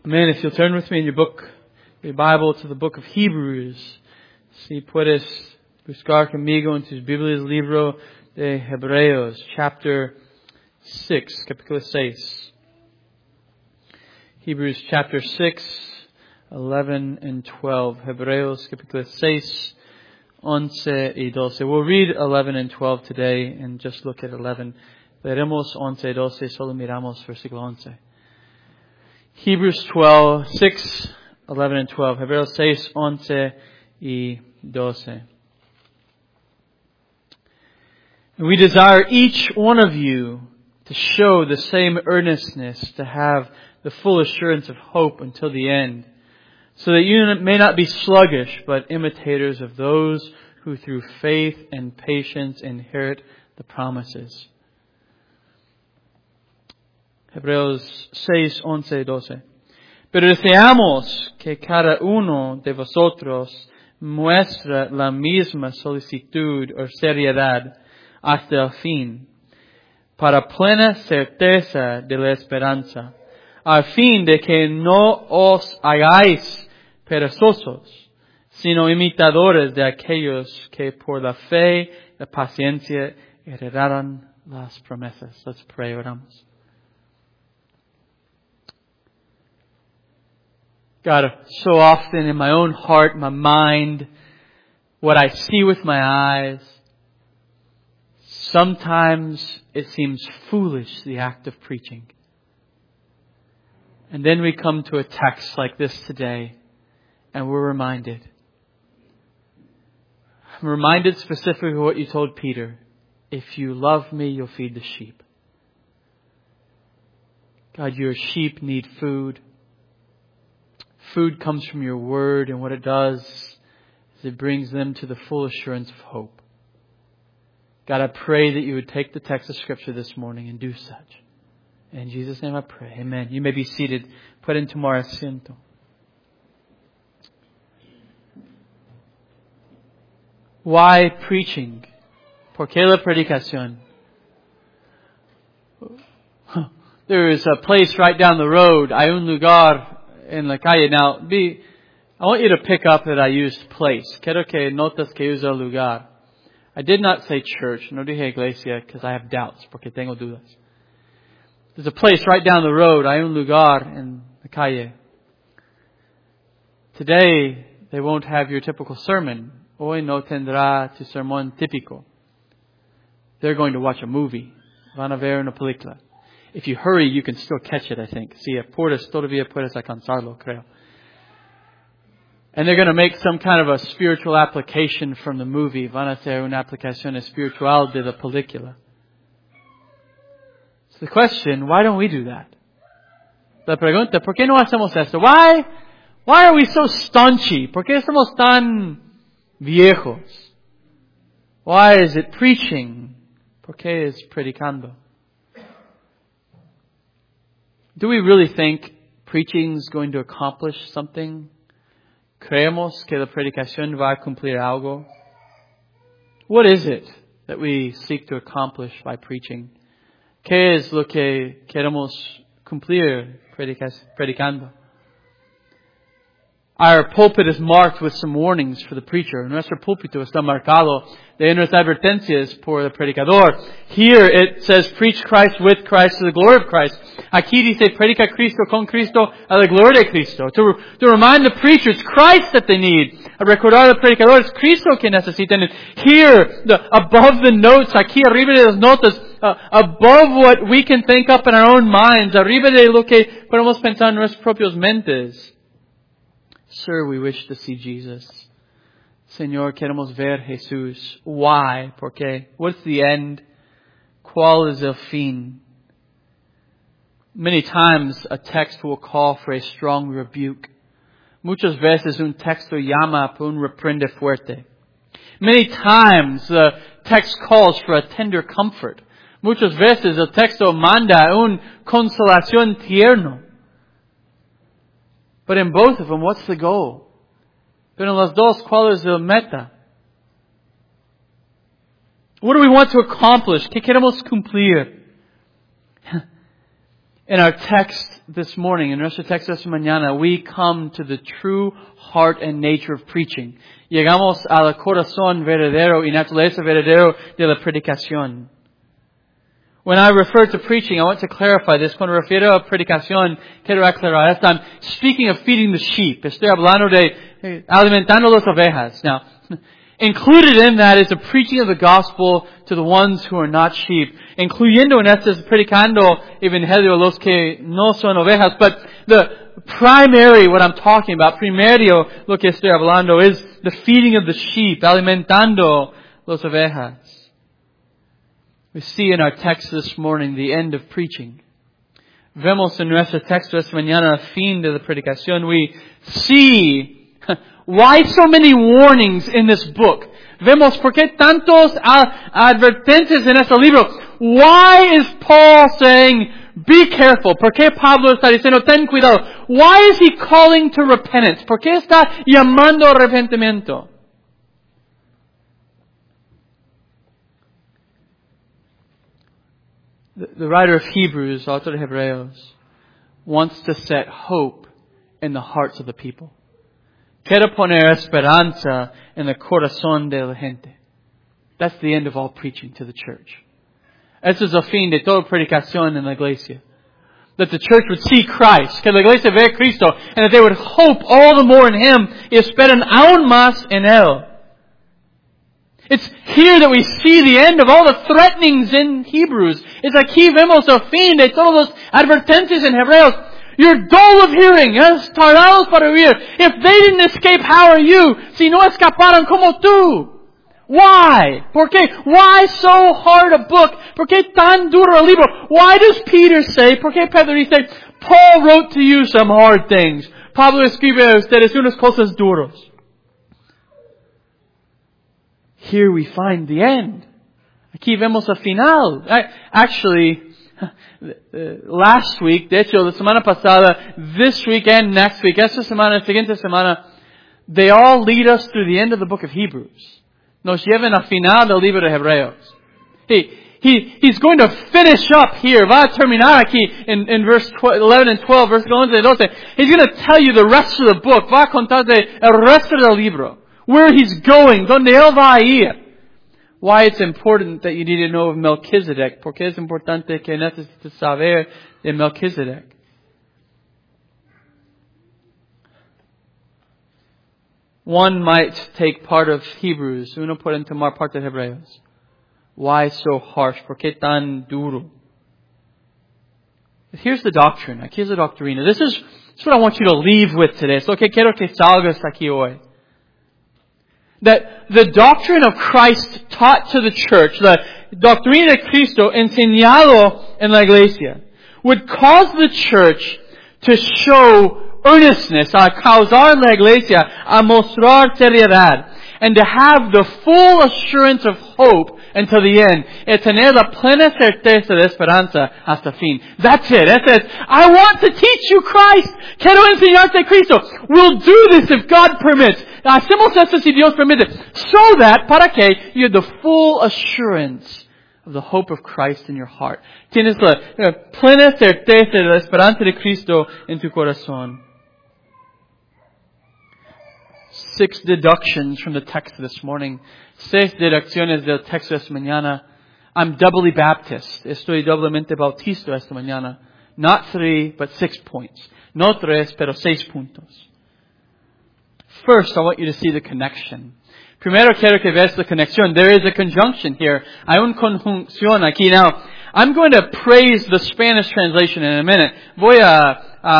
Amen. If you'll turn with me in your Bible to the book of Hebrews. Si puedes buscar conmigo en tus Biblias, libro de Hebreos, chapter 6, capítulo 6. Hebrews chapter 6, 11 and 12. Hebreos capítulo 6, 11 y 12. We'll read 11 and 12 today and just look at 11. Leeremos 11 y 12, solo miramos versículo 11. Hebrews 6, 11 and 12. Hebreos 6, 11 y 12. And we desire each one of you to show the same earnestness, to have the full assurance of hope until the end, so that you may not be sluggish, but imitators of those who through faith and patience inherit the promises. Hebreos 6, 11 y 12. Pero deseamos que cada uno de vosotros muestre la misma solicitud o seriedad hasta el fin, para plena certeza de la esperanza, a fin de que no os hagáis perezosos, sino imitadores de aquellos que por la fe y la paciencia heredaron las promesas. Let's pray, oramos. God, so often in my own heart, my mind, what I see with my eyes, sometimes it seems foolish, the act of preaching. And then we come to a text like this today, and we're reminded. I'm reminded specifically of what you told Peter. If you love me, you'll feed the sheep. God, your sheep need food. Food comes from your word, and what it does is it brings them to the full assurance of hope. God, I pray that you would take the text of Scripture this morning and do such. In Jesus' name I pray. Amen. You may be seated. Pueden tomar asiento. Why preaching? ¿Por qué la predicación? There is a place right down the road. Hay un lugar en la calle. Now, I want you to pick up that I used place. Quiero que notas que uso lugar. I did not say church. No dije iglesia because I have doubts, porque tengo dudas. There's a place right down the road. Hay un lugar en la calle. Today, they won't have your typical sermon. Hoy no tendrá tu sermón típico. They're going to watch a movie. Van a ver una película. If you hurry, you can still catch it, I think. Si apuras, todavía puedes alcanzarlo, creo. And they're going to make some kind of a spiritual application from the movie. Van a hacer una aplicación espiritual de la película. So the question, why don't we do that? La pregunta, ¿por qué no hacemos esto? Why are we so staunchy? ¿Por qué somos tan viejos? Why is it preaching? ¿Por qué es predicando? Do we really think preaching is going to accomplish something? ¿Creemos que la predicación va a cumplir algo? What is it that we seek to accomplish by preaching? ¿Qué es lo que queremos cumplir predicando? Our pulpit is marked with some warnings for the preacher. Nuestro púlpito está marcado de unas advertencias por el predicador. Here it says, preach Christ with Christ to the glory of Christ. Aquí dice, predica Cristo con Cristo a la gloria de Cristo. To remind the preacher, it's Christ that they need. A recordar al predicador, es Cristo que necesitan. Here, above the notes, aquí arriba de las notas, above what we can think up in our own minds, arriba de lo que podemos pensar en nuestras propias mentes. Sir, we wish to see Jesus. Señor, queremos ver Jesús. Why? ¿Por qué? What's the end? ¿Cuál es el fin? Many times a text will call for a strong rebuke. Muchas veces un texto llama por un reprende fuerte. Many times the text calls for a tender comfort. Muchas veces el texto manda un consolación tierno. But in both of them, what's the goal? Pero en las dos, ¿cuál es la meta? What do we want to accomplish? ¿Qué queremos cumplir? In our text this morning, in nuestro texto esta mañana, we come to the true heart and nature of preaching. Llegamos al corazón verdadero y naturaleza verdadero de la predicación. When I refer to preaching, I want to clarify this. Cuando refiero a predicación, quiero aclarar esto. I'm speaking of feeding the sheep. Estoy hablando de alimentando las ovejas. Now, included in that is the preaching of the gospel to the ones who are not sheep. Incluyendo en esto es predicando evangelio a los que no son ovejas. But the primary, what I'm talking about, primario, lo que estoy hablando, is the feeding of the sheep, alimentando las ovejas. We see in our text this morning the end of preaching. Vemos en nuestro texto esta mañana el fin de la predicación. We see why so many warnings in this book. Vemos por qué tantos advertencias en este libro. Why is Paul saying, be careful? ¿Por qué Pablo está diciendo, ten cuidado? Why is he calling to repentance? ¿Por qué está llamando a arrepentimiento? The writer of Hebrews, author de Hebreos, wants to set hope in the hearts of the people. Quiere poner esperanza en el corazón de la gente. That's the end of all preaching to the church. Ese es el fin de toda predicación en la iglesia. That the church would see Christ, que la iglesia vea a Cristo, and that they would hope all the more in Him y esperen aún más en Él. It's here that we see the end of all the threatenings in Hebrews. Es aquí vemos el fin de todos los advertencias en Hebreos. You're dull of hearing, tardados para oír. If they didn't escape, how are you? Si no escaparon como tú. Why? ¿Por qué? Why so hard a book? ¿Por qué tan duro el libro? Why does Peter say, por qué Pedro dice, Paul wrote to you some hard things. Pablo escribe a ustedes unas cosas duras. Here we find the end. Aquí vemos el final. Actually, last week, de hecho, la semana pasada, this week and next week, esta semana, siguiente semana, they all lead us through the end of the book of Hebrews. Nos llevan al final del libro de Hebreos. He's going to finish up here. Va a terminar aquí in verse 11 and 12, verse 11 and 12. He's going to tell you the rest of the book. Va a contarte el resto del libro. Where he's going, donde él va a ir. Why it's important that you need to know of Melchizedek. Porque es importante que necesites saber de Melchizedek. One might take part of Hebrews. Uno puede tomar parte de Hebreos. Why so harsh? ¿Por qué tan duro? Here's the doctrine. Aquí es la doctrina. This is what I want you to leave with today. Es lo que quiero que salgas aquí hoy. That the doctrine of Christ taught to the church, the doctrina de Cristo enseñado en la iglesia, would cause the church to show earnestness, a causar la iglesia a mostrar seriedad, and to have the full assurance of hope until the end, y tener la plena certeza de esperanza hasta fin. That's it. That's it. I want to teach you Christ. Quiero enseñarte Cristo. We'll do this if God permits. Hacemos esto si Dios permite. So that, para que you have the full assurance of the hope of Christ in your heart. Tienes la plena certeza de la esperanza de Cristo en tu corazón. 6 deductions from the text this morning. 6 deducciones del texto esta mañana. I'm doubly Baptist. Estoy doblemente bautista esta mañana. Not 3, but 6 points. No 3, pero 6 puntos. First, I want you to see the connection. Primero quiero que veas la conexión. There is a conjunction here. Hay una conjunción aquí. Now, I'm going to praise the Spanish translation in a minute. Voy a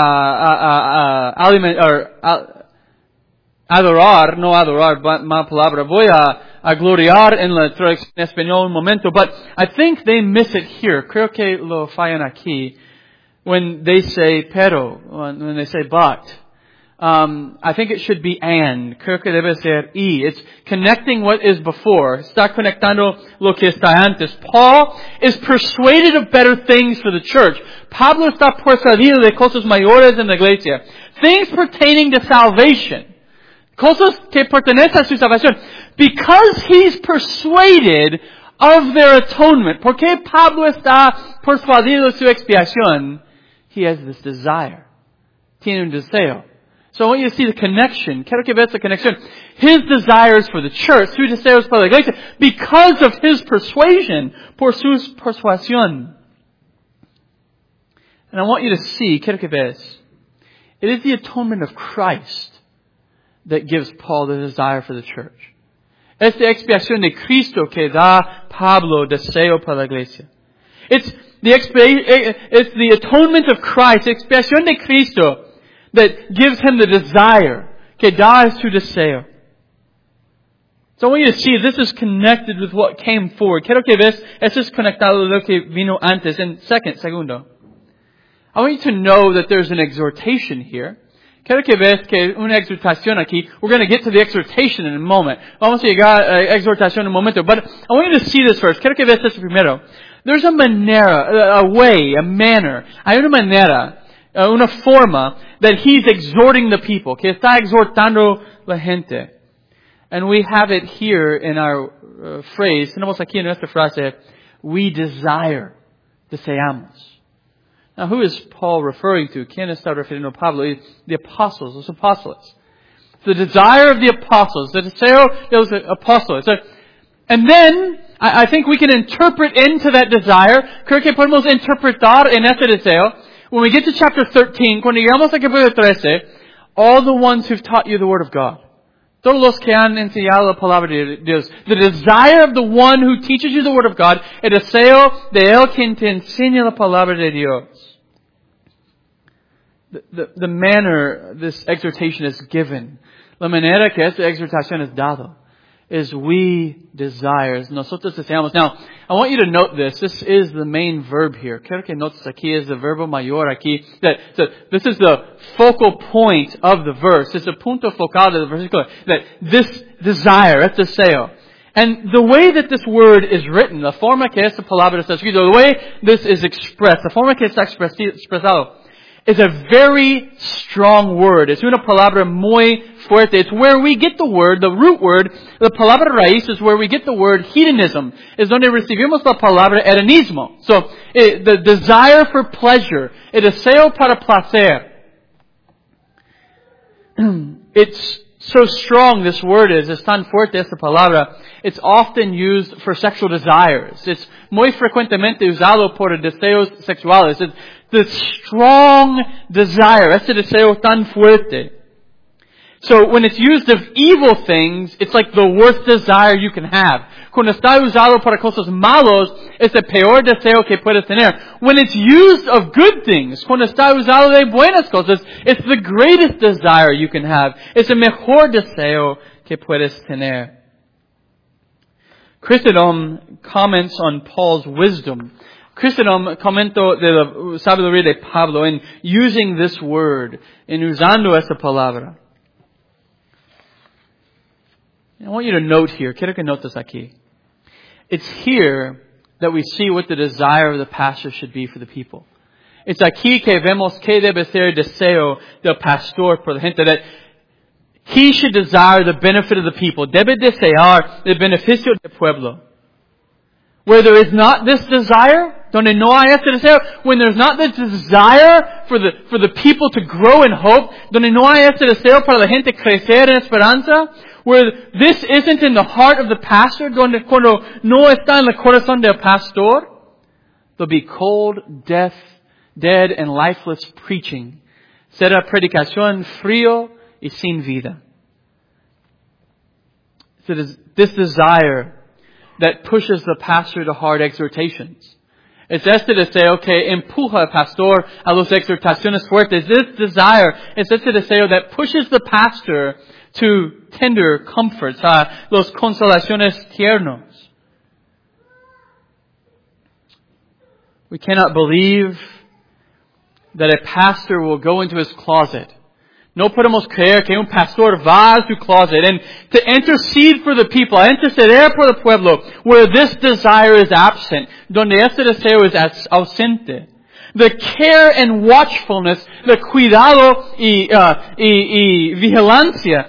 adorar, no adorar, mala palabra. Voy a gloriar en la traducción en español un momento, but I think they miss it here. Creo que lo fallan aquí. When they say pero, when they say but. I think it should be and. Creo que debe ser y. It's connecting what is before. Está conectando lo que está antes. Paul is persuaded of better things for the church. Pablo está persuadido de cosas mayores en la iglesia. Things pertaining to salvation. Cosas que pertenecen a su salvación. Because he's persuaded of their atonement. Porque Pablo está persuadido de su expiación. He has this desire. Tiene un deseo. So I want you to see the connection. Quiero que veas la conexión. His desires for the church, sus deseos para la iglesia, because of his persuasion, por su persuasión. And I want you to see, quiero que veas, it is the atonement of Christ that gives Paul the desire for the church. Es la expiación de Cristo que da Pablo deseo para la iglesia. It's the atonement of Christ, expiación de Cristo, that gives him the desire, que da su deseo. So I want you to see this is connected with what came forward. Quiero que ves, esto es conectado a lo que vino antes. And segundo, I want you to know that there's an exhortation here. Quiero que ves que una exhortación aquí. We're going to get to the exhortation in a moment. Vamos a llegar a exhortación en un momento. But I want you to see this first. Quiero que ves esto primero. There's a manera, a way, a manner. Hay una manera, una forma that he's exhorting the people. Que está exhortando la gente. And we have it here in our phrase. Tenemos aquí en nuestra frase, we desire, deseamos. Now, who is Paul referring to? ¿Quién está refiriendo a Pablo? The apostles, los apóstoles. The desire of the apostles, the deseo de los apóstoles. And then, I think we can interpret into that desire. Creo que podemos interpretar en ese deseo. When we get to chapter 13, cuando llegamos a capítulo 13, all the ones who've taught you the Word of God. Todos los que han enseñado la palabra de Dios. The desire of the one who teaches you the Word of God. El deseo de él quien te enseña la palabra de Dios. The manner this exhortation is given, la manera que esta exhortación es dado, is we desire. Nosotros deseamos. Now, I want you to note this. This is the main verb here. Quiero que notes aquí es the verbo mayor aquí. This is the focal point of the verse. It's the punto focal del versículo. That this desire, es deseo. And the way that this word is written, la forma que esta palabra está escrita, the way this is expressed, la forma que está expresado, is a very strong word. Es una palabra muy fuerte. It's where we get the word, the root word, the palabra raíz is where we get the word hedonism. Es donde recibimos la palabra hedonismo. So, the desire for pleasure, el deseo para placer. It's so strong, this word is tan fuerte esta palabra. It's often used for sexual desires. It's muy frecuentemente usado por deseos sexuales. It's the strong desire, ese deseo tan fuerte. So when it's used of evil things, it's like the worst desire you can have. Cuando está usado para cosas malos, es el peor deseo que puedes tener. When it's used of good things, cuando está usado de buenas cosas, it's the greatest desire you can have. Es el mejor deseo que puedes tener. Chrysostom comments on Paul's wisdom. Chrysostom comento de la sabiduría de Pablo en using this word, en usando esa palabra. I want you to note here, quiero que notes aquí. It's here that we see what the desire of the pastor should be for the people. It's aquí que vemos que debe ser el deseo del pastor por la gente, that he should desire the benefit of the people. Debe desear el beneficio del pueblo. Where there is not this desire, donde no hay este deseo, when there's not this desire for the people to grow in hope, donde no hay este deseo para la gente crecer en esperanza, where this isn't in the heart of the pastor, donde cuando no está en el corazón del pastor, there'll be cold, dead and lifeless preaching. Será predicación frío y sin vida. So this desire that pushes the pastor to hard exhortations. Es este deseo que empuja al pastor a las exhortaciones fuertes. This desire es este deseo that pushes the pastor to tender comforts, a los consolaciones tiernos. We cannot believe that a pastor will go into his closet. No podemos creer que un pastor va a su closet and to intercede for the people, interceder por el pueblo, where this desire is absent, donde este deseo es ausente. The care and watchfulness, the cuidado y vigilancia,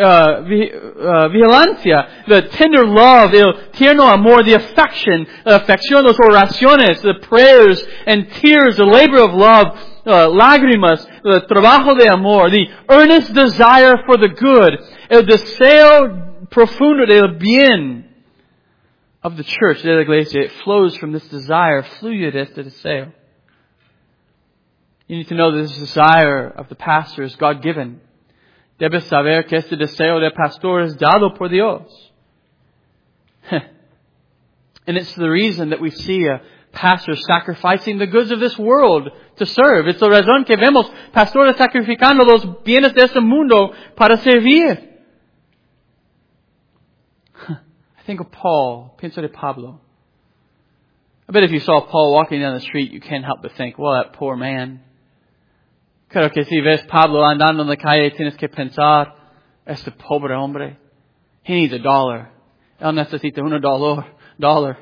the tender love, el tierno amor, the affection, las oraciones, the prayers and tears, the labor of love, lágrimas, el trabajo de amor, the earnest desire for the good, el deseo profundo del bien of the church, de la iglesia. It flows from this desire, fluye de este deseo. You need to know that this desire of the pastor is God-given. Debes saber que este deseo del pastor es dado por Dios. And it's the reason that we see a pastor sacrificing the goods of this world to serve. It's la razón que vemos pastores sacrificando los bienes de este mundo para servir. I think of Paul. Pienso de Pablo. I bet if you saw Paul walking down the street, you can't help but think, well, that poor man. Creo que si ves Pablo andando en la calle, tienes que pensar, este pobre hombre. He needs $1. Él necesita $1.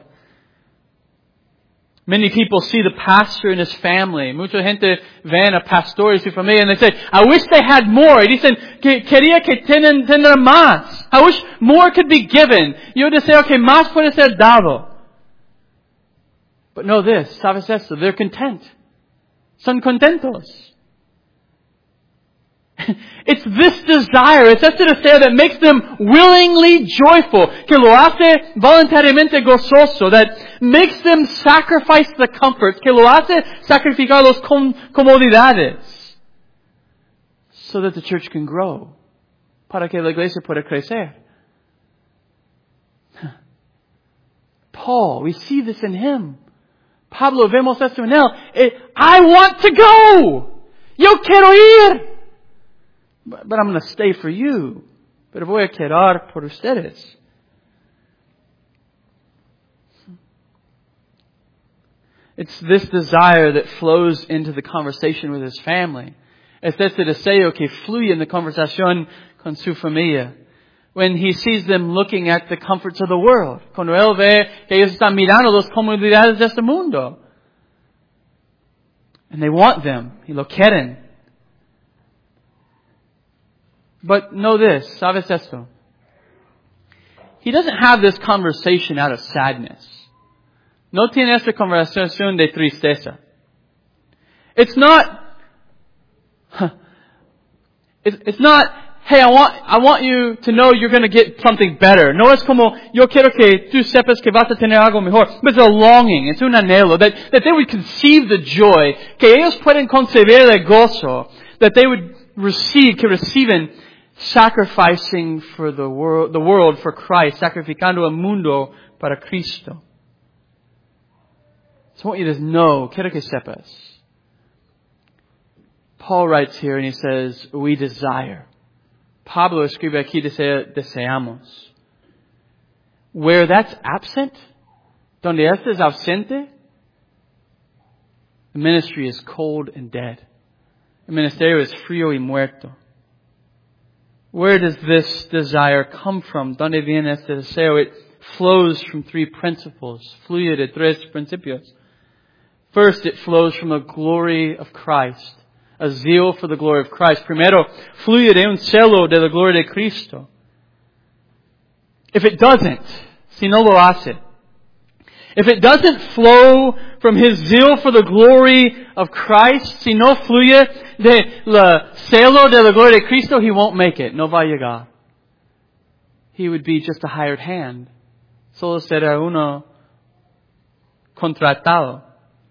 Many people see the pastor and his family. Mucha gente ven a pastor y su familia and they say, I wish they had more. Y dicen, que quería que tener más. I wish more could be given. Yo deseo que más puede ser dado. But know this, ¿sabes esto? They're content. Son contentos. It's this desire, it's este deseo that makes them willingly joyful, que lo hace voluntariamente gozoso, that makes them sacrifice the comforts, que lo hace sacrificar las comodidades, so that the church can grow, para que la iglesia pueda crecer. Paul, we see this in him. Pablo, vemos esto en él. I want to go! Yo quiero ir! But I'm going to stay for you. Pero voy a quedar por ustedes. It's this desire that flows into the conversation with his family. Es este deseo que fluye en la conversación con su familia. When he sees them looking at the comforts of the world. Cuando él ve que ellos están mirando las comodidades de este mundo. And they want them. Y lo quieren. But know this, ¿sabes esto? He doesn't have this conversation out of sadness. No tiene esta conversación de tristeza. It's not, hey, I want you to know you're going to get something better. No es como, yo quiero que tú sepas que vas a tener algo mejor. But it's a longing, it's un anhelo, that they would conceive the joy, que ellos pueden concebir el gozo, that they would reciben sacrificing for the world for Christ, sacrificando el mundo para Cristo. So I want you to know, quiero que sepas. Paul writes here and he says, we desire. Pablo escribe aquí, deseamos. Where that's absent, donde este es ausente, the ministry is cold and dead. El ministerio es frío y muerto. Where does this desire come from? ¿Dónde viene este deseo? It flows from three principles. Fluye de tres principios. First, it flows from the glory of Christ. A zeal for the glory of Christ. Primero, fluye de un celo de la gloria de Cristo. If it doesn't, si no lo hace, if it doesn't flow from his zeal for the glory of Christ, si no fluye de la celo de la gloria de Cristo, he won't make it. No va a llegar. He would be just a hired hand. Solo será uno contratado.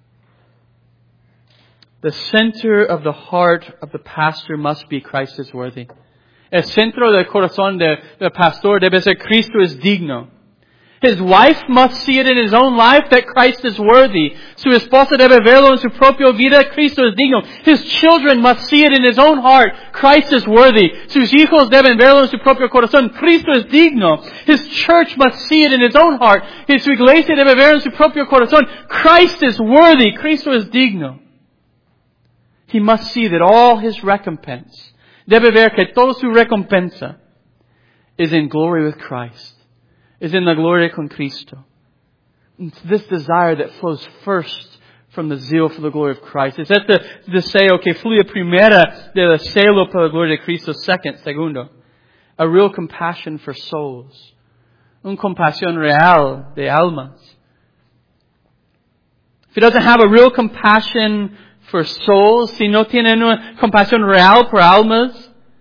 The center of the heart of the pastor must be Christ is worthy. El centro del corazón del pastor debe ser Cristo es digno. His wife must see it in his own life that Christ is worthy. Su esposa debe verlo en su propia vida, Cristo es digno. His children must see it in his own heart, Christ is worthy. Sus hijos deben verlo en su propio corazón, Cristo es digno. His church must see it in his own heart. Su iglesia debe verlo en su propio corazón, Christ is worthy, Cristo es digno. He must see that all his recompense, debe ver que toda su recompensa is in glory with Christ. Is in la gloria con Cristo. It's this desire that flows first from the zeal for the glory of Christ. It's este deseo que fluye primera del celo por la gloria de Cristo. Segundo, a real compassion for souls. Un compasión real de almas. If he doesn't have a real compassion for souls, si no tienen una compasión real por almas,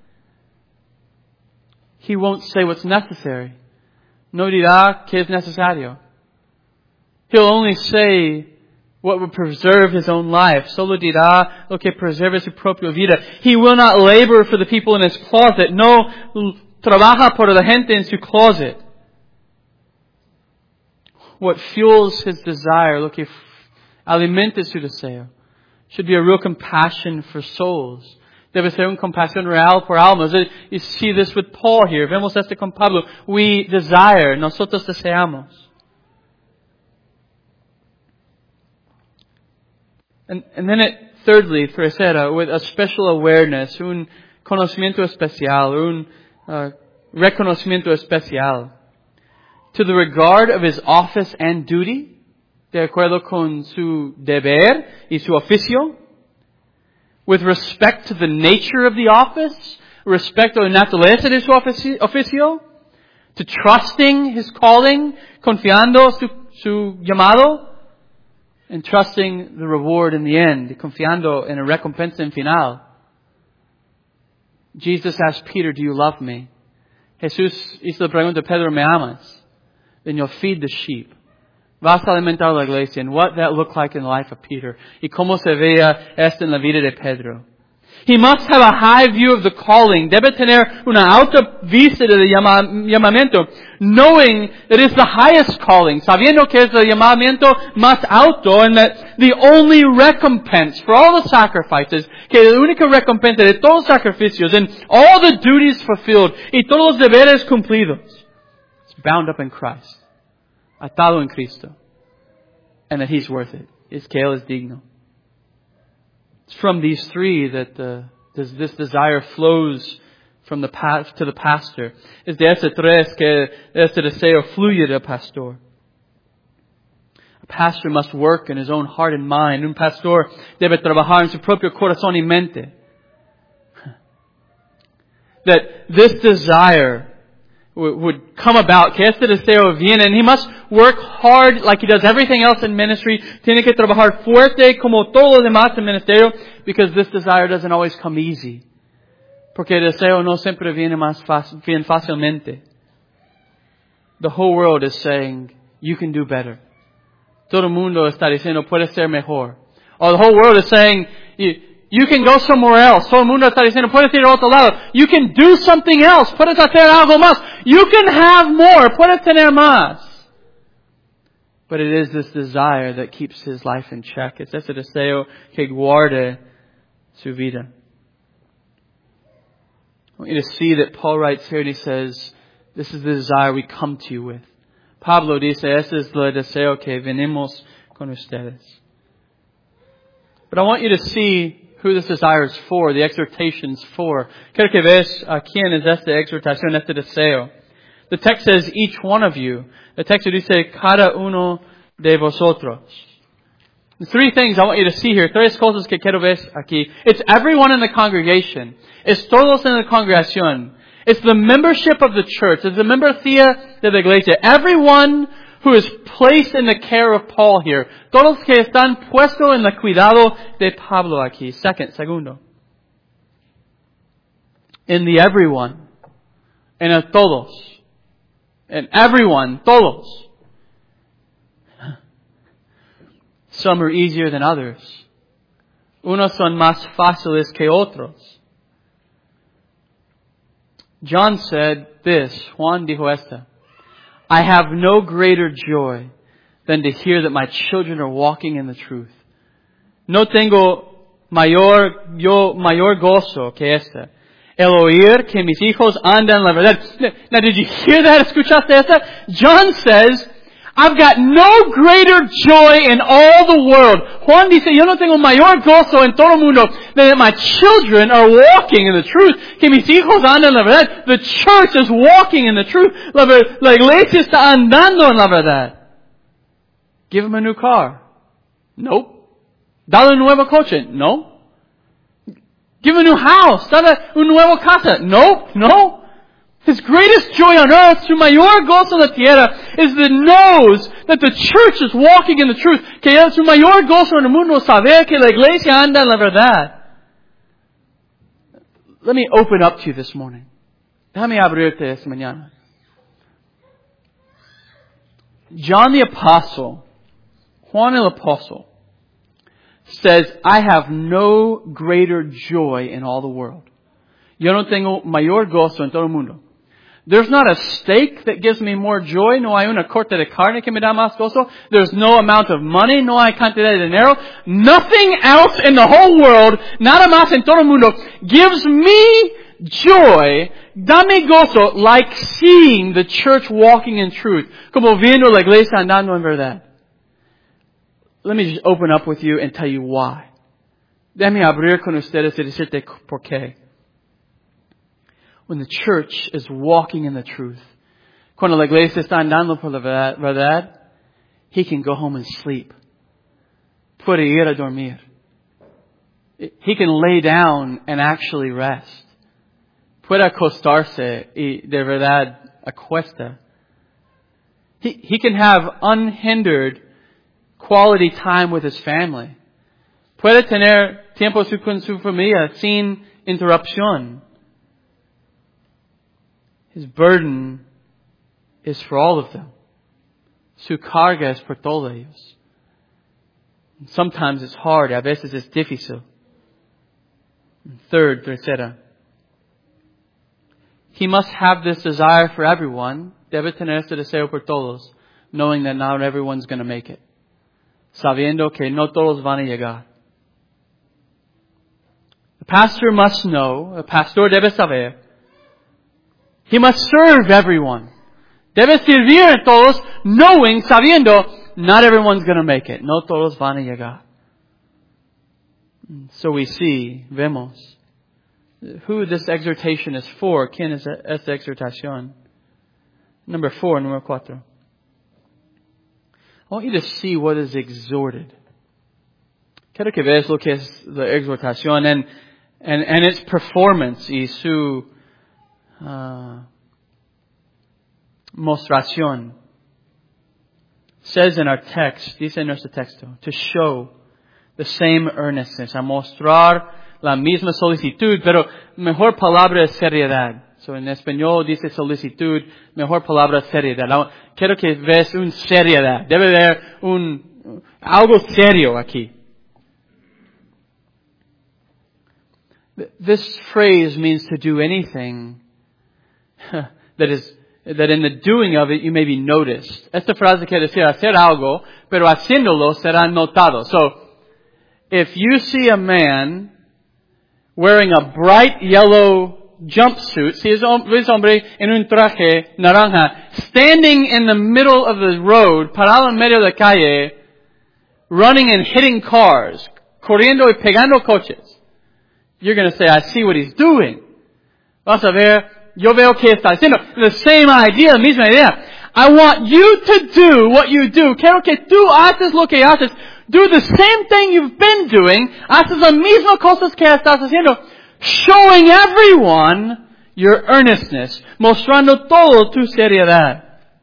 He won't say what's necessary. No dirá que es necesario. He'll only say what would preserve His own life. Solo dirá lo que preserve su propia vida. He will not labor for the people in His closet. No trabaja por la gente en su closet. What fuels His desire, lo que alimenta su deseo, should be a real compassion for souls. Debe ser una compasión real por almas. You see this with Paul here. Vemos esto con Pablo. We desire. Nosotros deseamos. And then thirdly, tercera, with a special awareness, un conocimiento especial, un reconocimiento especial, to the regard of his office and duty, de acuerdo con su deber y su oficio, with respect to the nature of the office, respecto a la naturaleza de su oficio, to trusting his calling, confiando su llamado, and trusting the reward in the end, confiando en la recompensa en final. Jesus asked Peter, do you love me? Jesús hizo la pregunta, Pedro, ¿me amas? Then you'll feed the sheep. Vas a alimentar la iglesia. And what that looked like in the life of Peter. Y cómo se veía esto en la vida de Pedro. He must have a high view of the calling. Debe tener una alta vista del llamamiento, knowing that it's the highest calling, sabiendo que es el llamamiento más alto, and that the only recompense for all the sacrifices, que la única recompensa de todos los sacrificios, and all the duties fulfilled, y todos los deberes cumplidos, it's bound up in Christ, atado en Cristo, and that He's worth it. Es que Él es digno. It's from these three that this desire flows from the to the pastor. Es de ese tres que este deseo fluye del pastor. A pastor must work in his own heart and mind. Un pastor debe trabajar en su propio corazón y mente. That this desire would come about, que este deseo viene, and he must work hard like he does everything else in ministry. Tiene que trabajar fuerte como todo lo demás en ministerio, because this desire doesn't always come easy. Porque el deseo no siempre viene bien fácilmente. The whole world is saying, you can do better. Todo el mundo está diciendo, puedes ser mejor. Or the whole world is saying, you can go somewhere else. Todo el mundo está diciendo, puedes ir a otro lado. You can do something else. Puedes hacer algo más. You can have more. Puedes tener más. But it is this desire that keeps his life in check. Es ese deseo que guarde su vida. I want you to see that Paul writes here and he says, this is the desire we come to you with. Pablo dice, este es el deseo que venimos con ustedes. But I want you to see who this desire is for, the exhortation's for. Quiero que ves a quién es esta exhortación, este deseo. The text says, each one of you. The text dice, cada uno de vosotros. The three things I want you to see here, tres cosas que quiero ver aquí. It's everyone in the congregation. Es todos en la congregación. It's the membership of the church. It's the membresía de la iglesia. Everyone who is placed in the care of Paul here. Todos que están puestos en el cuidado de Pablo aquí. Segundo. In the everyone. En el todos. En everyone. Todos. Some are easier than others. Unos son más fáciles que otros. John said this. Juan dijo esta. I have no greater joy than to hear that my children are walking in the truth. No tengo mayor gozo que esta. El oír que mis hijos andan en la verdad. Now, did you hear that? ¿Escuchaste esta? John says, I've got no greater joy in all the world. Juan dice, yo no tengo mayor gozo en todo el mundo than that my children are walking in the truth. Que mis hijos andan en la verdad. The church is walking in the truth. La iglesia está andando en la verdad. Give them a new car. Nope. Dale un nuevo coche. No. Give them a new house. Dale un nuevo casa. Nope. No. His greatest joy on earth, su mayor gozo en la tierra, is that knows that the church is walking in the truth, que es su mayor gozo en el mundo saber que la iglesia anda en la verdad. Let me open up to you this morning. Déjame abrirte esta mañana. John the Apostle, Juan el Apostle, says, I have no greater joy in all the world. Yo no tengo mayor gozo en todo el mundo. There's not a steak that gives me more joy. No hay una corte de carne que me da más gozo. There's no amount of money. No hay cantidad de dinero. Nothing else in the whole world, nada más en todo el mundo, gives me joy, dame gozo, like seeing the church walking in truth. Como viendo la iglesia andando en verdad. Let me just open up with you and tell you why. Déjame abrir con ustedes y decirte por qué. When the church is walking in the truth, cuando la iglesia está andando por la verdad, he can go home and sleep. Puede ir a dormir. He can lay down and actually rest. Puede acostarse y de verdad acuesta. He can have unhindered quality time with his family. Puede tener tiempo con su familia sin interrupción. His burden is for all of them. Su carga es por todos ellos. Sometimes it's hard, a veces es difícil. Third, tercera. He must have this desire for everyone. Debe tener este deseo por todos, knowing that not everyone's going to make it. Sabiendo que no todos van a llegar. The pastor must know, el pastor debe saber, he must serve everyone. Debe servir a todos, knowing, sabiendo, not everyone's going to make it. No todos van a llegar. So we see, vemos, who this exhortation is for. ¿Quién es esta exhortación? Number 4. I want you to see what is exhorted. Quiero que veas lo que es la exhortación and its performance y su mostración. Says in our text, dice en nuestro texto, to show the same earnestness, a mostrar la misma solicitud, pero mejor palabra es seriedad. So en español dice solicitud, mejor palabra seriedad. Quiero que veas un seriedad. Debe haber algo serio aquí. This phrase means to do anything that in the doing of it you may be noticed. Esta frase quiere decir hacer algo, pero haciéndolo será notado. So, if you see a man wearing a bright yellow jumpsuit, si es hombre en un traje naranja, standing in the middle of the road, parado en medio de la calle, running and hitting cars, corriendo y pegando coches, you're going to say, I see what he's doing. Vas a ver, yo veo que está haciendo. The same idea, la misma idea. I want you to do what you do. Quiero que tú haces lo que haces. Do the same thing you've been doing. Haces las mismas cosas que estás haciendo. Showing everyone your earnestness. Mostrando todo tu seriedad.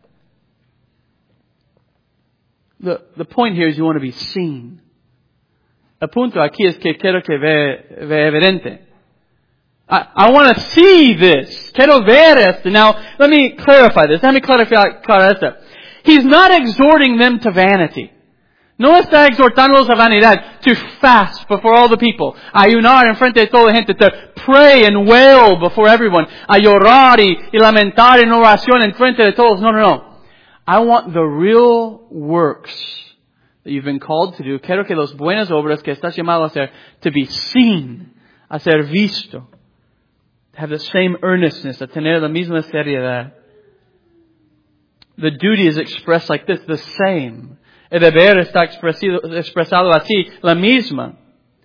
The point here is you want to be seen. El punto aquí es que quiero que ve evidente. I want to see this. Quiero ver esto. Now, let me clarify this. Let me clarify esto. He's not exhorting them to vanity. No está exhortándolos a vanidad. To fast before all the people. A ayunar en frente de toda la gente. To pray and wail before everyone. A llorar y lamentar en oración en frente de todos. No. I want the real works that you've been called to do. Quiero que las buenas obras que estás llamado a hacer, to be seen, a ser visto. To have the same earnestness, a tener la misma seriedad. The duty is expressed like this, the same. El deber está expresado así, la misma.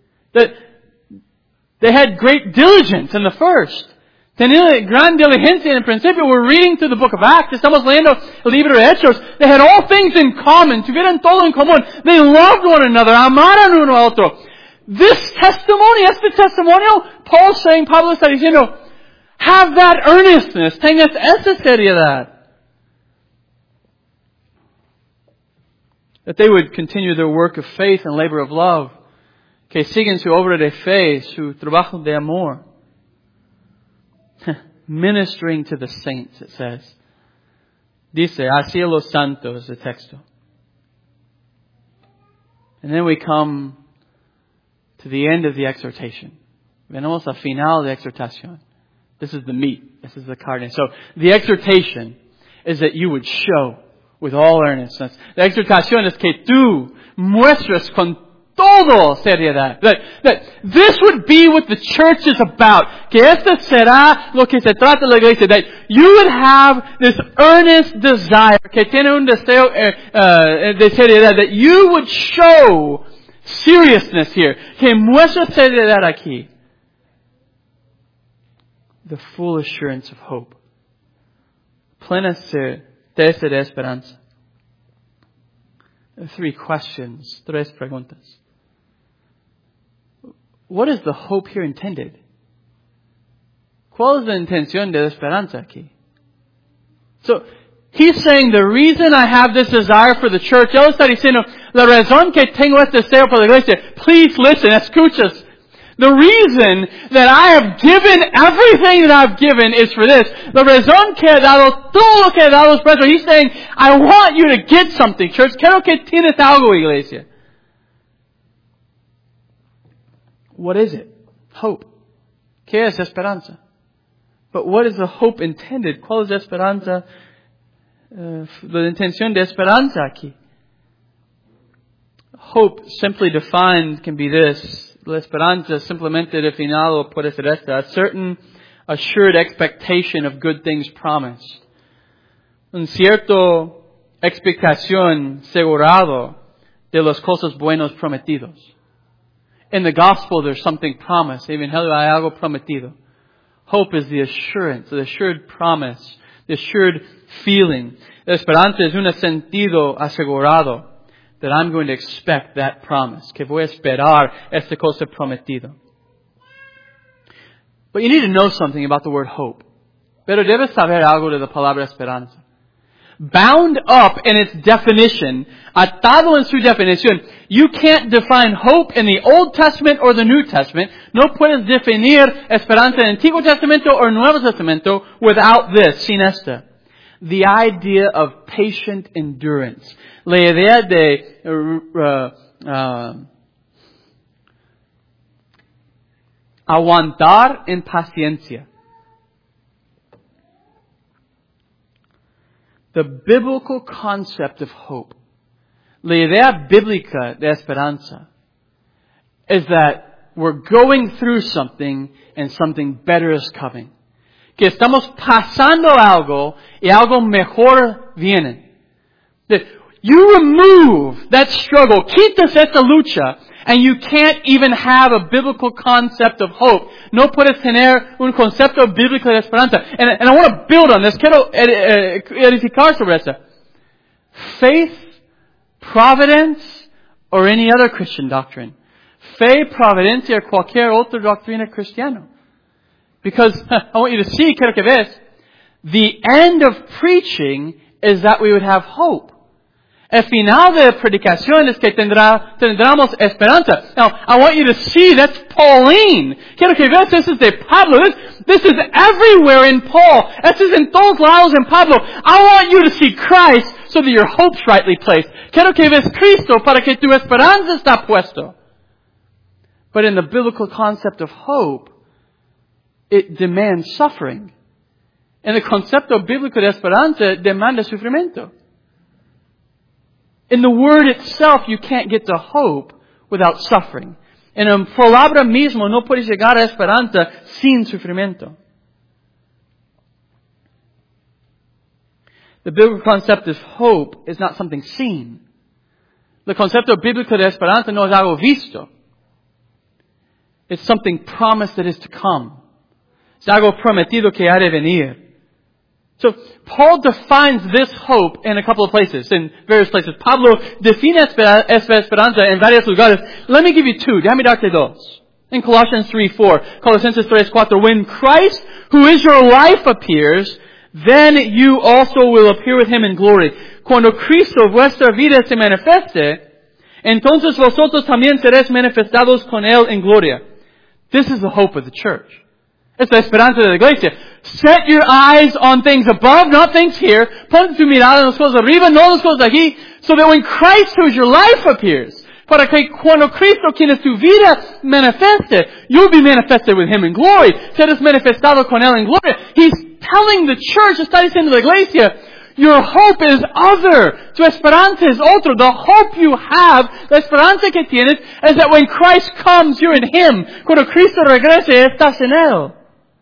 They had great diligence in the first. Tenían gran diligencia en el principio. We're reading through the book of Acts. Estamos leyendo el libro de Hechos. They had all things in common. Tuvieron todo en común. They loved one another. Amaron uno a otro. This testimony, este testimonio, Pablo está diciendo, have that earnestness. Tengas esa seriedad. That they would continue their work of faith and labor of love. Que siguen su obra de fe, su trabajo de amor. Ministering to the saints, it says. Dice, hacia los santos, the texto. And then we come to the end of the exhortation. Venimos al final de exhortación. This is the meat. This is the carne. So the exhortation is that you would show with all earnestness. La exhortación es que tú muestres con todo seriedad. That this would be what the church is about. Que este será lo que se trata de la iglesia. That you would have this earnest desire. Que tiene un deseo de seriedad. That you would show seriousness here. Que muestres seriedad aquí. The full assurance of hope. Plena certeza de esperanza. Three questions, tres preguntas. What is the hope here intended? ¿Cuál es la intención de la esperanza aquí? So, he's saying the reason I have this desire for the church, él está diciendo, la razón que tengo este deseo por la iglesia, please listen, escuchas. The reason that I have given everything that I've given is for this. La razón que he dado, todo lo que he dado es por eso. He's saying, I want you to get something, church. Quiero que tienes algo, iglesia. What is it? Hope. ¿Qué es esperanza? But what is the hope intended? ¿Cuál es la esperanza? La intención de esperanza aquí. Hope, simply defined, can be this. La esperanza simplemente definado puede ser esta. A certain assured expectation of good things promised. Un cierto expectación segurado de las cosas buenas prometidos. In the gospel there's something promised. En el evangelio hay algo prometido. Hope is the assurance, the assured promise, the assured feeling. La esperanza es un sentido asegurado. That I'm going to expect that promise. Que voy a esperar esta cosa prometido. But you need to know something about the word hope. Pero debes saber algo de la palabra esperanza. Bound up in its definition, atado en su definición, you can't define hope in the Old Testament or the New Testament. No puedes definir esperanza en el Antiguo Testamento or Nuevo Testamento without this, sin esta. The idea of patient endurance. La idea de aguantar en paciencia. The biblical concept of hope. La idea bíblica de esperanza is that we're going through something and something better is coming. Que estamos pasando algo y algo mejor viene. That you remove that struggle, quitas esta lucha, and you can't even have a biblical concept of hope. No puedes tener un concepto bíblico de esperanza. And I want to build on this. Quiero edificar sobre eso. Faith, providence, or any other Christian doctrine. Fe, providencia, or cualquier otra doctrina cristiana. Because I want you to see, quiero que ves, the end of preaching is that we would have hope. El final de la predicación es que tendremos esperanza. Now, I want you to see that's Pauline. Quiero que veas, this is de Pablo. This is everywhere in Paul. This is en todos lados en Pablo. I want you to see Christ so that your hope's rightly placed. Quiero que veas Cristo para que tu esperanza está puesto. But in the biblical concept of hope, it demands suffering. En el concepto bíblico de esperanza, demanda sufrimiento. In the word itself, you can't get to hope without suffering. En la palabra mismo no puedes llegar a esperanza sin sufrimiento. The biblical concept of hope is not something seen. El concepto bíblico de esperanza no es algo visto. It's something promised that is to come. Es algo prometido que ha de venir. So, Paul defines this hope in a couple of places, in various places. Pablo define esperanza en varios lugares. Let me give you two. Déjame darte dos. In Colossians 3:4, Colosenses 3:4, when Christ, who is your life, appears, then you also will appear with Him in glory. cuando Cristo, vuestra vida, se manifieste, entonces vosotros también seréis manifestados con Él en gloria. This is the hope of the church. Es la esperanza de la iglesia. Set your eyes on things above, not things here. Pon tu mirada en las cosas arriba, no las cosas aquí. So that when Christ, who is your life, appears, para que cuando Cristo, quien es tu vida, manifeste, you'll be manifested with Him in glory. Serás manifestado con Él en gloria. He's telling the church, está diciendo la iglesia, your hope is other. Tu esperanza es otro. The hope you have, la esperanza que tienes, is that when Christ comes, you're in Him. Cuando Cristo regrese, estás en Él.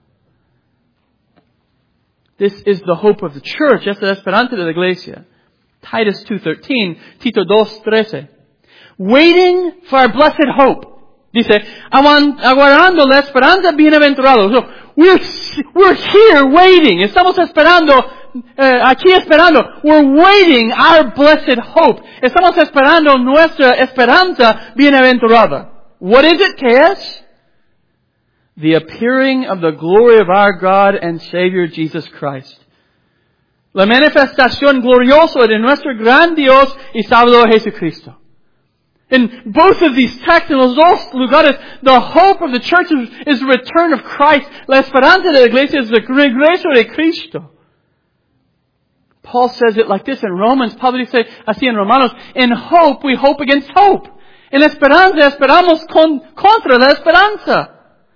This is the hope of the church. Esta es la esperanza de la iglesia. Titus 2:13, Tito 2:13. Waiting for our blessed hope. Dice, aguardando la esperanza bienaventurada. So, we're here waiting. Estamos esperando, aquí esperando. We're waiting our blessed hope. Estamos esperando nuestra esperanza bienaventurada. What is it? ¿Qué es? The appearing of the glory of our God and Savior Jesus Christ. La manifestación gloriosa de nuestro gran Dios y Salvador Jesucristo. In both of these texts, in los dos lugares, the hope of the church is the return of Christ. La esperanza de la iglesia es el regreso de Cristo. Paul says it like this in Romans. Pablo dice así en Romanos. In hope, we hope against hope. En esperanza, esperamos contra la esperanza.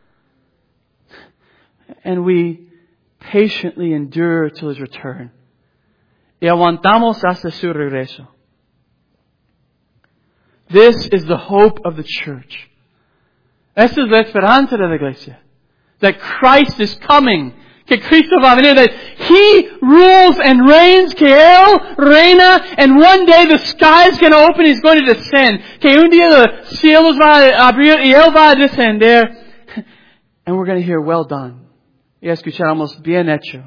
And we patiently endure till His return. Y aguantamos hasta su regreso. This is the hope of the church. Esta es la esperanza de la iglesia. That Christ is coming. Que Cristo va a venir. That He rules and reigns. Que Él reina. And one day the sky is going to open. He's going to descend. Que un día los cielos va a abrir y Él va a descender. And we're going to hear, well done. Y escuchamos, bien hecho.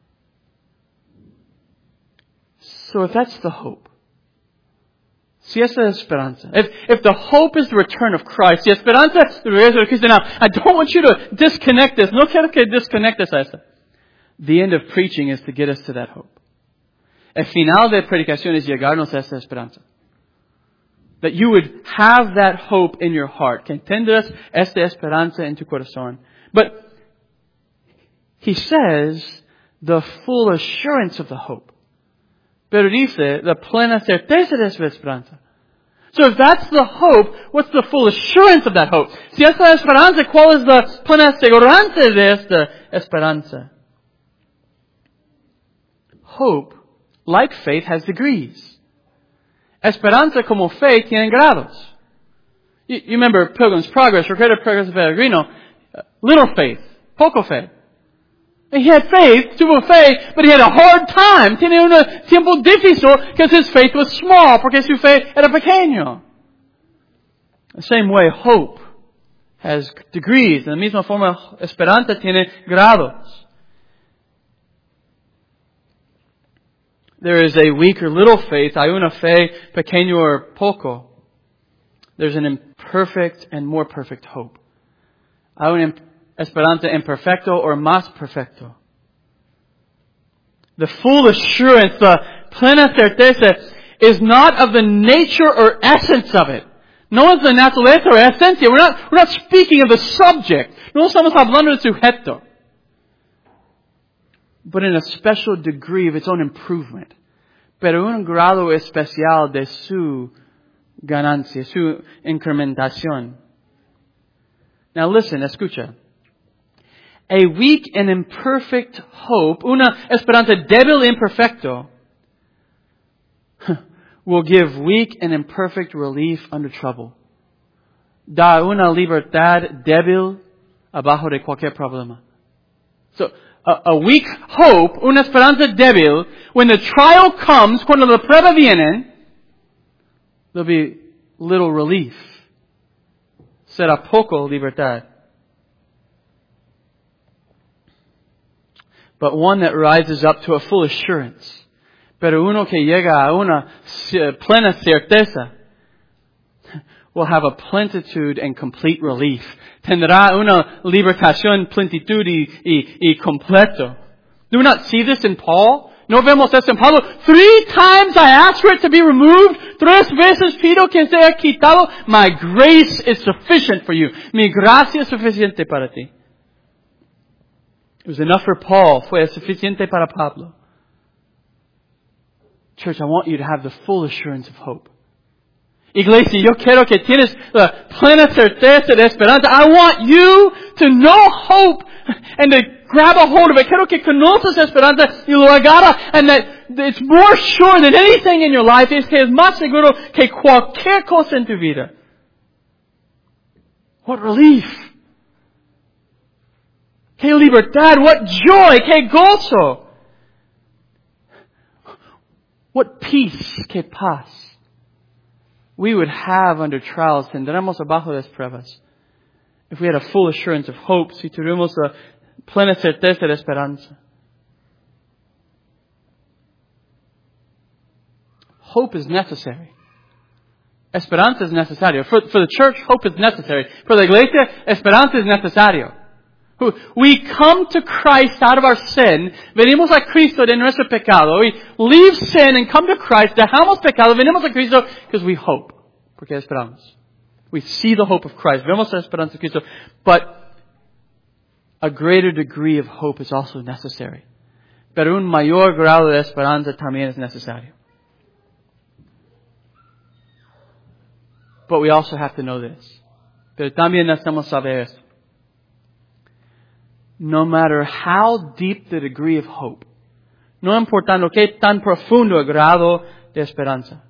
So if that's the hope, si esa es esperanza, if the hope is the return of Christ, si esperanza es el regreso de Cristo, now, I don't want you to disconnect this. No quiero que disconnectes a esa. The end of preaching is to get us to that hope. El final de predicación es llegarnos a esa esperanza. That you would have that hope in your heart. Que entendas esta esperanza en tu corazón. But he says the full assurance of the hope. Pero dice la plena certeza de su esperanza. So if that's the hope, what's the full assurance of that hope? Si esta es la esperanza, ¿cuál es la plena seguridad de esta esperanza? Hope, like faith, has degrees. Esperanza como fe tiene grados. You remember Pilgrim's Progress, Recuerda Progreso de Peregrino. Little faith, poco fe. He had faith, tuvo fe, but he had a hard time. Tiene un tiempo difícil because his faith was small, porque su fe era pequeño. The same way, hope has degrees. De la misma forma, esperanza tiene grados. There is a weak or little faith. Hay una fe pequeño or poco. There's an imperfect and more perfect hope. Hay una esperanza imperfecto or más perfecto. The full assurance, the plena certeza, is not of the nature or essence of it. No es la naturaleza o esencia. We're not speaking of the subject. No estamos hablando del sujeto. But in a special degree of its own improvement. Pero un grado especial de su ganancia, su incrementación. Now listen, escucha. A weak and imperfect hope, una esperanza débil e imperfecto, will give weak and imperfect relief under trouble. Da una libertad débil abajo de cualquier problema. So, a weak hope, una esperanza débil, when the trial comes, cuando la prueba viene, there'll be little relief. Será poco libertad. But one that rises up to a full assurance. Pero uno que llega a una plena certeza will have a plentitude and complete relief. Tendrá una libertación, plenitud y completo. Do we not see this in Paul? No vemos esto en Pablo. 3 times I asked for it to be removed. 3 veces pido que sea quitado. My grace is sufficient for you. Mi gracia es suficiente para ti. It was enough for Paul. Fue suficiente para Pablo. Church, I want you to have the full assurance of hope. Iglesia, yo quiero que tienes la plena certeza de esperanza. I want you to know hope and to grab a hold of it. Quiero que conoces esperanza y lo agarra, and that it's more sure than anything in your life. Es que es más seguro que cualquier cosa en tu vida. What relief. Qué libertad. What joy. Qué gozo. What peace. Qué paz. We would have under trials, tendremos abajo de las pruebas. If we had a full assurance of hope, si tuviéramos la plena certeza de esperanza. Hope is necessary. Esperanza es necesario. For the church, hope is necessary. For la iglesia, esperanza es necesario. We come to Christ out of our sin. Venimos a Cristo de nuestro pecado. We leave sin and come to Christ. Dejamos pecado. Venimos a Cristo because we hope. Porque esperamos. We see the hope of Christ. Vemos la esperanza de Cristo. But a greater degree of hope is also necessary. Pero un mayor grado de esperanza también es necesario. But we also have to know this. Pero también necesitamos saber esto. No matter how deep the degree of hope, no importando qué tan profundo el grado de esperanza,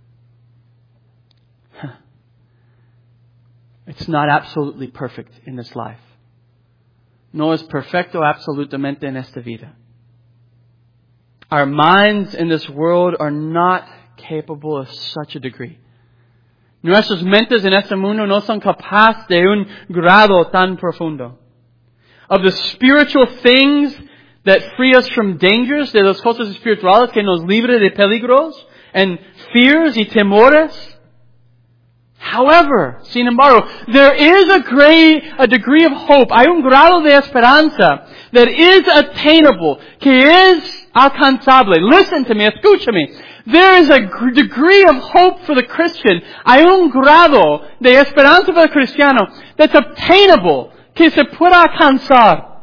it's not absolutely perfect in this life. No es perfecto absolutamente en esta vida. Our minds in this world are not capable of such a degree. Nuestras mentes en este mundo no son capaces de un grado tan profundo. Of the spiritual things that free us from dangers, de las cosas espirituales que nos libre de peligros and fears y temores. However, sin embargo, there is a degree of hope. Hay un grado de esperanza that is attainable, que es alcanzable. Listen to me, escúchame. There is a degree of hope for the Christian. Hay un grado de esperanza para el cristiano that's obtainable, que se pueda alcanzar.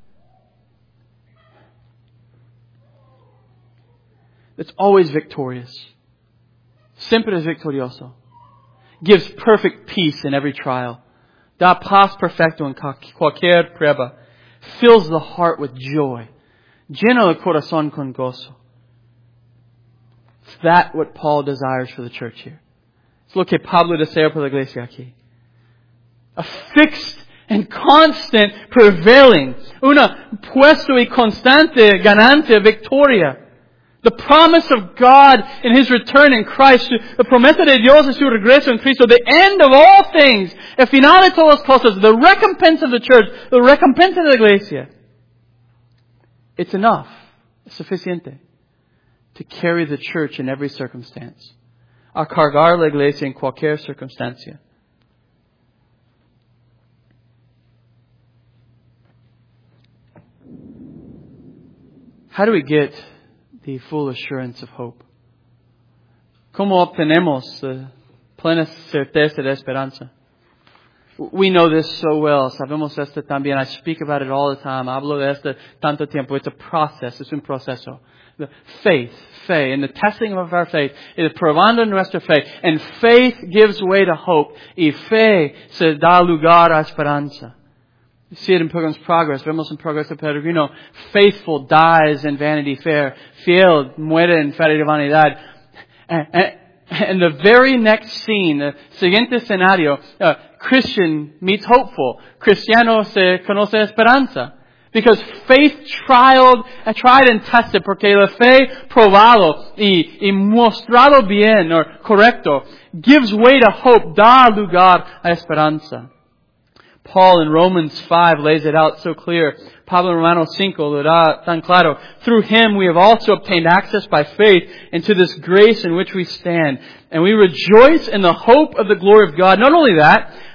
It's always victorious. Siempre es victorioso. Gives perfect peace in every trial. Da paz perfecto en cualquier prueba. Fills the heart with joy. Llena el corazón con gozo. Is that what Paul desires for the church here? Es lo que Pablo desea para la iglesia aquí. A fixed and constant prevailing. Una puesto y constante ganancia, victoria. The promise of God in His return in Christ. La promesa de Dios en su regreso en Cristo. The end of all things. El final de todas las cosas. The recompense of the church. The recompense de la iglesia. It's enough. Es suficiente. To carry the church in every circumstance. A cargar la iglesia en cualquier circunstancia. How do we get the full assurance of hope? ¿Cómo obtenemos la plena certeza de esperanza? We know this so well. Sabemos esto también. I speak about it all the time. Hablo de esto tanto tiempo. It's a process. Es un proceso. The faith, in the testing of our faith, is probando nuestra fe. And faith gives way to hope. Y fe se da lugar a esperanza. You see it in Pilgrim's Progress. Vemos en Progreso Peregrino. Faithful dies in Vanity Fair. Fiel muere en Feria de Vanidad. And the very next scene, the siguiente escenario, Christian meets hopeful. Cristiano se conoce esperanza. Because faith tried and tested, porque la fe probado y mostrado bien or correcto gives way to hope, da lugar a esperanza. Paul in Romans 5 lays it out so clear. Pablo en Romanos 5 lo da tan claro. Through Him we have also obtained access by faith into this grace in which we stand. And we rejoice in the hope of the glory of God. Not only that,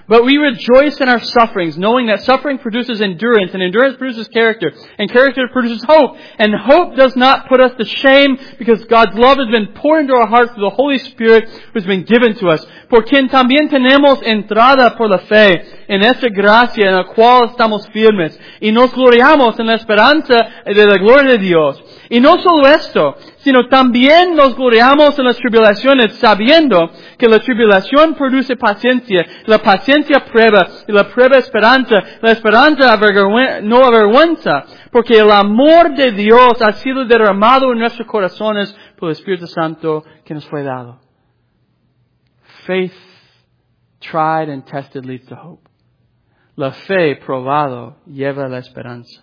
But we rejoice in our sufferings, knowing that suffering produces endurance, and endurance produces character, and character produces hope. And hope does not put us to shame, because God's love has been poured into our hearts through the Holy Spirit who has been given to us. Por quien también tenemos entrada por la fe en esta gracia en la cual estamos firmes, y nos gloriamos en la esperanza de la gloria de Dios. Y no solo esto, sino también nos gloriamos en las tribulaciones, sabiendo que la tribulación produce paciencia, la paciencia prueba, y la prueba esperanza, la esperanza no avergüenza, porque el amor de Dios ha sido derramado en nuestros corazones por el Espíritu Santo que nos fue dado. Faith tried and tested leads to hope. La fe probado lleva a la esperanza.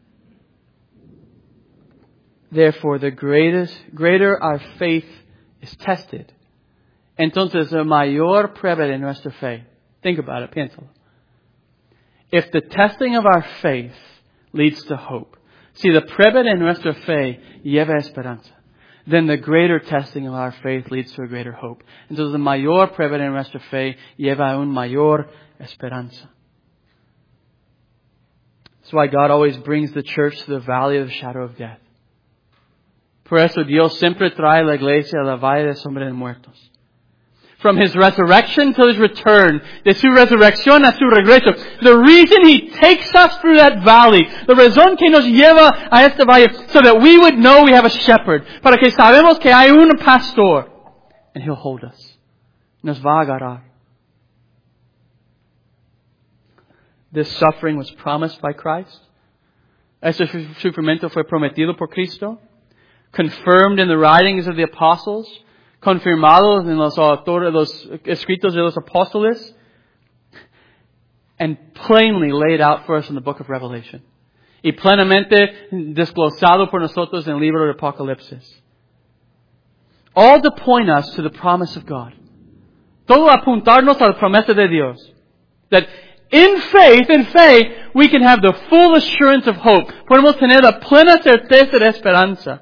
Therefore, the greater our faith is tested. Entonces, la mayor prueba de nuestra fe. Think about it, piénsalo. If the testing of our faith leads to hope, si la prueba de nuestra fe lleva esperanza, then the greater testing of our faith leads to a greater hope. Entonces, la mayor prueba de nuestra fe lleva a una mayor esperanza. That's why God always brings the church to the valley of the shadow of death. Por eso Dios siempre trae la iglesia a la valle de sombra de muertos. From His resurrection to His return, de su resurrección a su regreso. The reason He takes us through that valley, la razón que nos lleva a este valle, so that we would know we have a shepherd, para que sabemos que hay un pastor, and He'll hold us. Nos va a agarrar. This suffering was promised by Christ. Este sufrimiento fue prometido por Cristo. Confirmed in the writings of the apostles, confirmados en los escritos de los apóstoles, and plainly laid out for us in the book of Revelation. Y plenamente desglosado por nosotros en el libro de Apocalipsis. All to point us to the promise of God. Todo apuntarnos a la promesa de Dios. That in faith, we can have the full assurance of hope. Podemos tener la plena certeza de esperanza.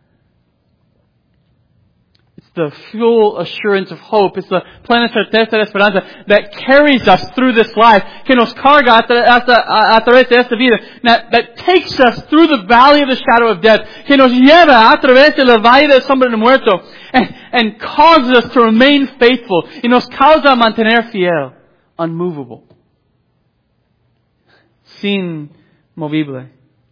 The full assurance of hope. It's the plena certeza de esperanza that carries us through this life, que nos carga a través de esta vida, that takes us through the valley of the shadow of death, que nos lleva a través de la valle de sombra de muerto, and causes us to remain faithful, y nos causa mantener fiel, unmovable, sin movible.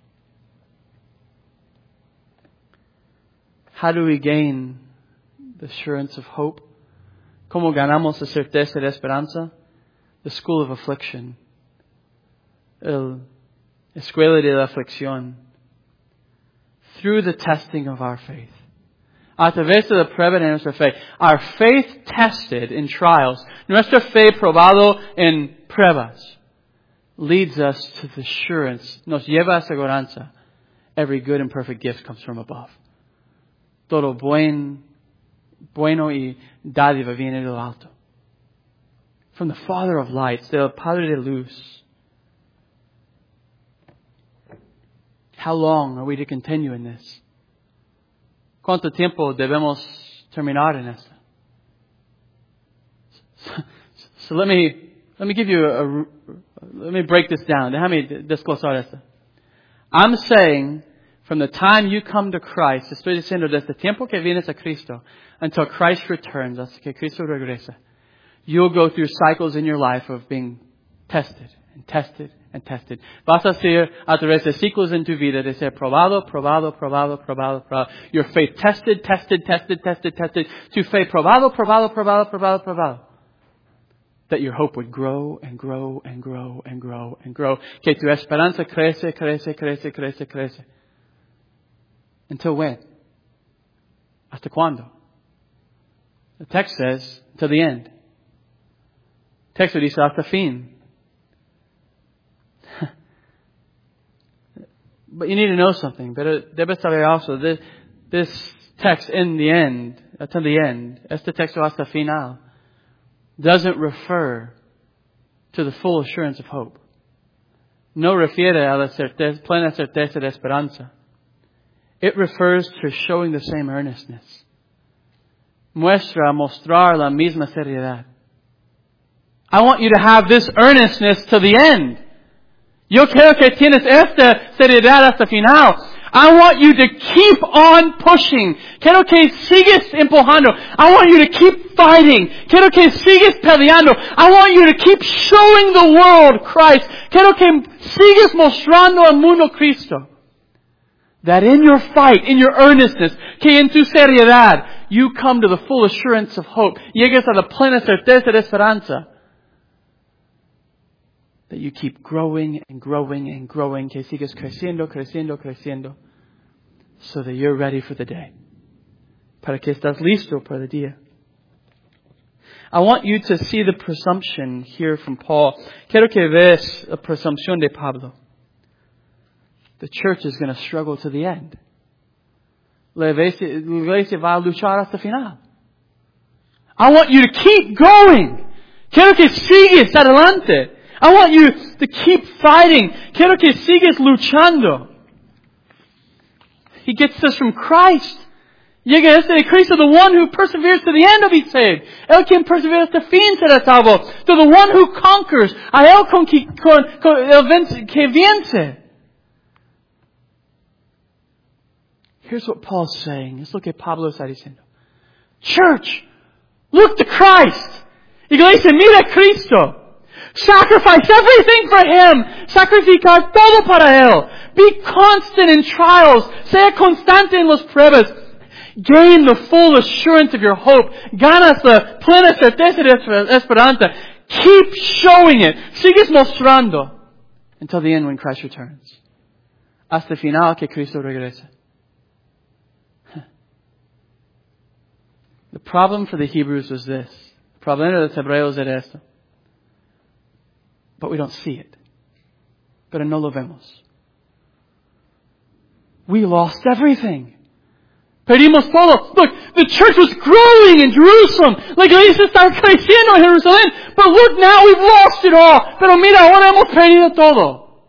How do we gain the assurance of hope? ¿Cómo ganamos la certeza de esperanza? The school of affliction. El escuela de la aflicción. Through the testing of our faith. A través de la prueba de nuestra fe. Our faith tested in trials. Nuestra fe probado en pruebas. Leads us to the assurance. Nos lleva a aseguranza. Every good and perfect gift comes from above. Todo bueno y dádiva viene del alto. From the Father of lights, del Padre de luz. How long are we to continue in this? ¿Cuánto tiempo debemos terminar en esto? So let me give you let me break this down. Déjame desglosar esto. I'm saying, from the time you come to Christ, estoy diciendo desde el tiempo que vienes a Cristo, until Christ returns, hasta que Cristo regresa, you'll go through cycles in your life of being tested and tested and tested. Vas a ser a través de ciclos en tu vida de ser probado. Your faith tested. Tu fe probado. That your hope would grow and grow. Que tu esperanza crece. Until when? ¿Hasta cuándo? The text says, until the end. The text dice, hasta fin. But you need to know something. Pero debes saber also, this text in the end, until the end, este texto hasta final, doesn't refer to the full assurance of hope. No refiere a la plena certeza de esperanza. It refers to showing the same earnestness. Mostrar la misma seriedad. I want you to have this earnestness to the end. Yo quiero que tienes esta seriedad hasta final. I want you to keep on pushing. Quiero que sigues empujando. I want you to keep fighting. Quiero que sigues peleando. I want you to keep showing the world Christ. Quiero que sigues mostrando al mundo Cristo. That in your fight, in your earnestness, que en tu seriedad, you come to the full assurance of hope. Llegues a la plena certeza de esperanza. That you keep growing and growing and growing. Que sigues creciendo, creciendo, creciendo. So that you're ready for the day. Para que estás listo para el día. I want you to see the presumption here from Paul. Quiero que veas la presumpción de Pablo. The church is going to struggle to the end. La iglesia va a luchar hasta el final. I want you to keep going. Quiero que sigues adelante. I want you to keep fighting. Quiero que sigues luchando. He gets this from Christ. Llega este de Cristo, the one who perseveres to the end will be saved. El quien persevera hasta fin será salvo. To the one who conquers. A él que vence. Here's what Paul's saying. Let's look at Pablo está diciendo. Church, look to Christ. Iglesia, mira a Cristo. Sacrifice everything for Him. Sacrificar todo para Él. Be constant in trials. Sea constante en las pruebas. Gain the full assurance of your hope. Ganas la plena certeza de esperanza. Keep showing it. Sigues mostrando. Until the end when Christ returns. Hasta el final que Cristo regrese. The problem for the Hebrews was this. El problema de los hebreos era esto. But we don't see it. Pero no lo vemos. We lost everything. Perdimos todo. Look, the church was growing in Jerusalem. La iglesia está creciendo en Jerusalén. But look now, we've lost it all. Pero mira, ahora hemos perdido todo.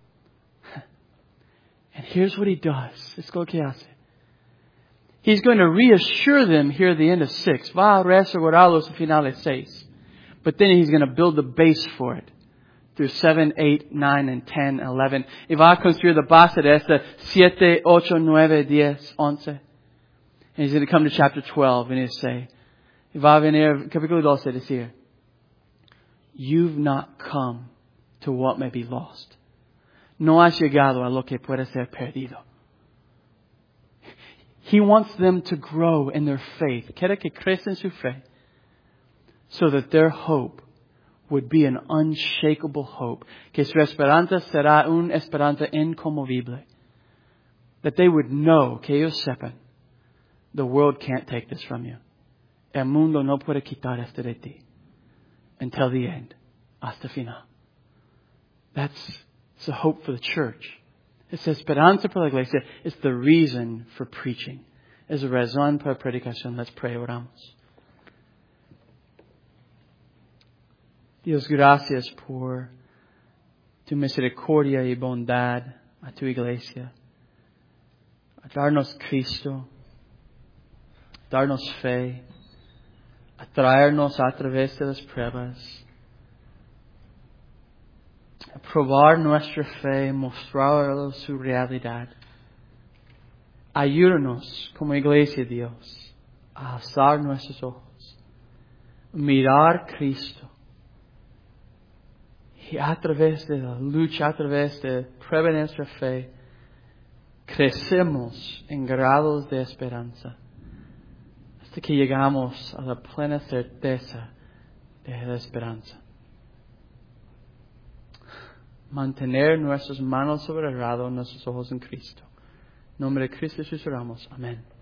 And here's what he does. Es lo que hace. He's going to reassure them here at the end of 6. Va a reasegurarlos al final de 6. But then he's going to build the base for it. Through 7, 8, 9, and 10, 11. Y va a construir la base de esta 7, 8, 9, 10, 11. And he's going to come to chapter 12 and he'll say, y va a venir capítulo 12 decir, you've not come to what may be lost. No has llegado a lo que puede ser perdido. He wants them to grow in their faith. Quiere que crecen su fe. So that their hope would be an unshakable hope. Que su esperanza será una esperanza inconmovible. That they would know, que ellos sepan, the world can't take this from you. El mundo no puede quitar esto de ti. Until the end. Hasta final. That's the hope for the church. Esa esperanza para la iglesia is the reason for preaching. Es la razón para predicación. Let's pray, oramos. Dios, gracias por tu misericordia y bondad a tu iglesia. A darnos Cristo. Darnos fe. A traernos a través de las pruebas. A probar nuestra fe, mostrar su realidad. Ayúdanos como iglesia, Dios, a alzar nuestros ojos, mirar Cristo. Y a través de la lucha, a través de prueba de nuestra fe, crecemos en grados de esperanza hasta que llegamos a la plena certeza de la esperanza. Mantener nuestras manos sobre el arado, nuestros ojos en Cristo. En nombre de Cristo Jesús oramos. Amén.